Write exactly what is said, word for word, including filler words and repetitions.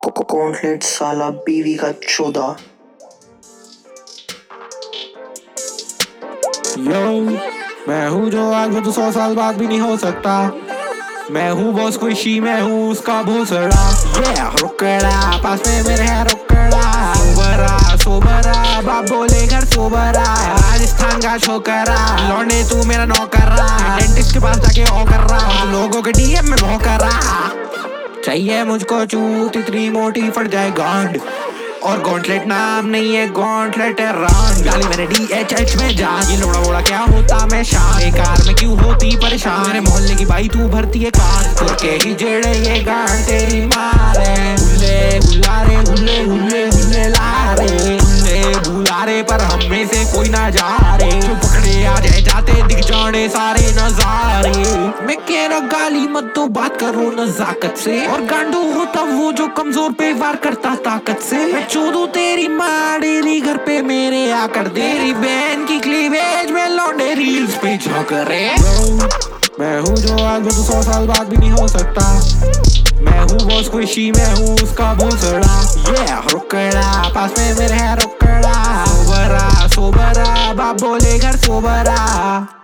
Cornflakes साला बीवी का चौदह। यो मैं हूँ जो आज में तो सौ साल बाद भी नहीं हो सकता। मैं हूँ बॉस खुशी, मैं हूँ उसका भोसड़ा। ये रुकड़ा पास में मेरे है रुकड़ा। सोबरा सोबरा बाप बोले घर सोबरा। राजस्थान का छोकरा लौंडे तू मेरा नौकरा। डेंटिस्ट के पास जाके ओ कर रहा, लोगों के डीएम में भौंकरा। चाहिए मुझको चूत इतनी मोटी फट जाए गांड। और गॉन्टलेट नाम नहीं है, गॉन्टलेट है रान। गाली मैंने डीएचएच में जा, ये लोड़ा वोड़ा क्या होता मैं शान। बेकार में क्यों होती परेशान, मेरे मोहल्ले की बाई तू भरती है कान। खुद के ही जेड़े ये गान तेरी मारे। हुल्ले हुल्लारे हुल्ले हुल्ले हुल्ले लारे। हुल्ले बुलारे पर हम में से कोई ना जा रे। जो पकड़े आ जाए जाते दिख जाने सारे नजारे। मैं कह रहा गाली मत तो बात करो नजाकत से। और गांडू होता वो जो कमजोर पे वार करता ताकत से। मैं चोदू तेरी माँ डेली घर पे मेरे आकर। तेरी बहन की क्लीवेज में लौंडे रील्स पे झोंक रहे। मैं हूँ जो आज तो सौ साल बाद भी नहीं हो सकता। मैं हूँ बॉस खुशी, मैं हूँ उसका भोसड़ा। ये रुकड़ा पास में मेरे है रुकड़ा। सोबरा सोबरा बाप बोले घर सोबरा।